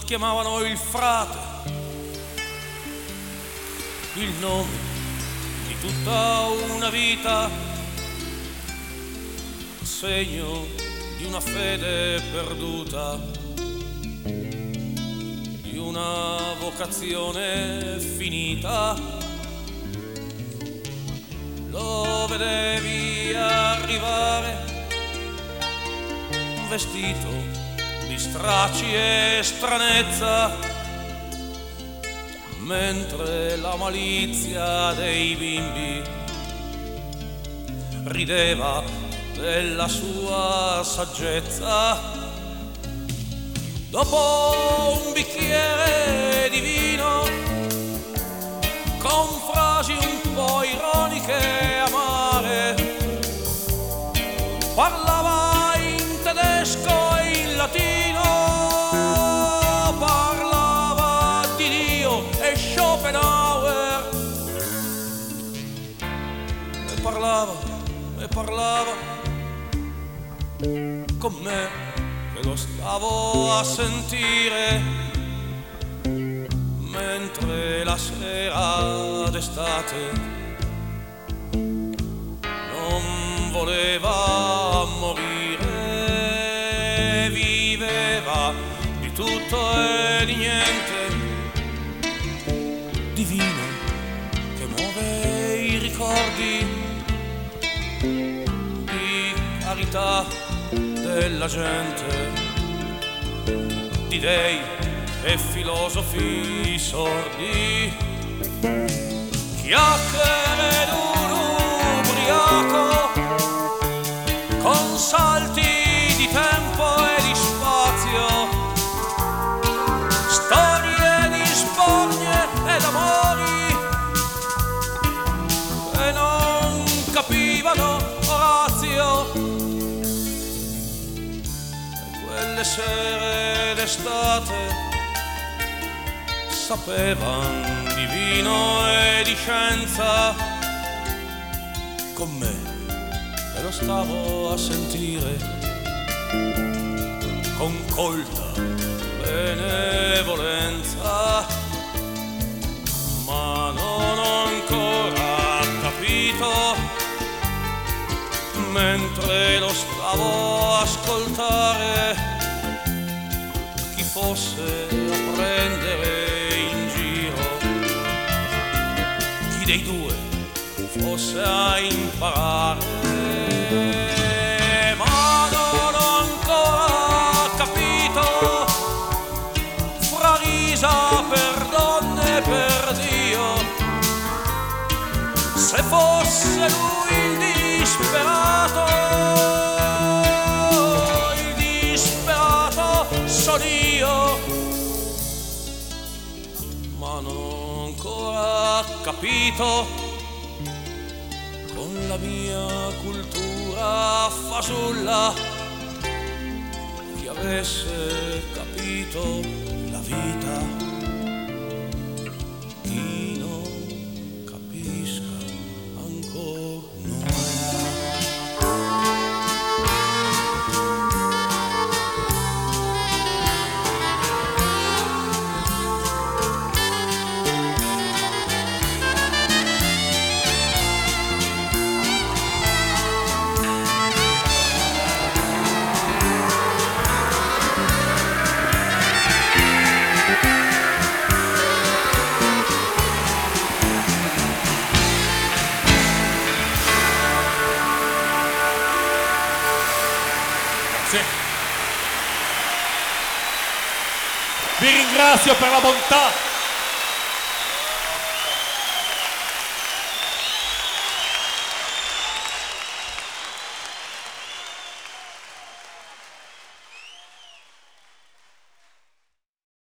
chiamavano il frate, il nome di tutta una vita, segno di una fede perduta, di una vocazione finita. Lo vedevi arrivare vestito di stracci e stranezza, mentre la malizia dei bimbi rideva della sua saggezza. Dopo un bicchiere di vino, con frasi un po' ironiche e amare, parlava in tedesco e in latino, parlava di Dio e Schopenhauer, e parlava con me che lo stavo a sentire, mentre la sera d'estate non voleva morire, viveva di tutto e di niente, di vino che muove i ricordi, di carità della gente, di dei e filosofi sordi, chiacchiere d'un ubriaco con salti di tempo e di spazio, storie di sbornie ed amori che non capivano Orazio, e quelle sere d'estate sapevan di vino e di scienza, con me e lo stavo a sentire con colta benevolenza, ma non ho ancora capito, mentre lo stavo a ascoltare, chi fosse a prendere dei due fosse a imparare, ma non ho ancora capito, fra risa per donne e per Dio, se fosse lui il disperato sono io, ma non ho ancora capito, con la mia cultura fasulla, chi avesse capito la vita, chi non capisca ancora nulla. Vi ringrazio per la bontà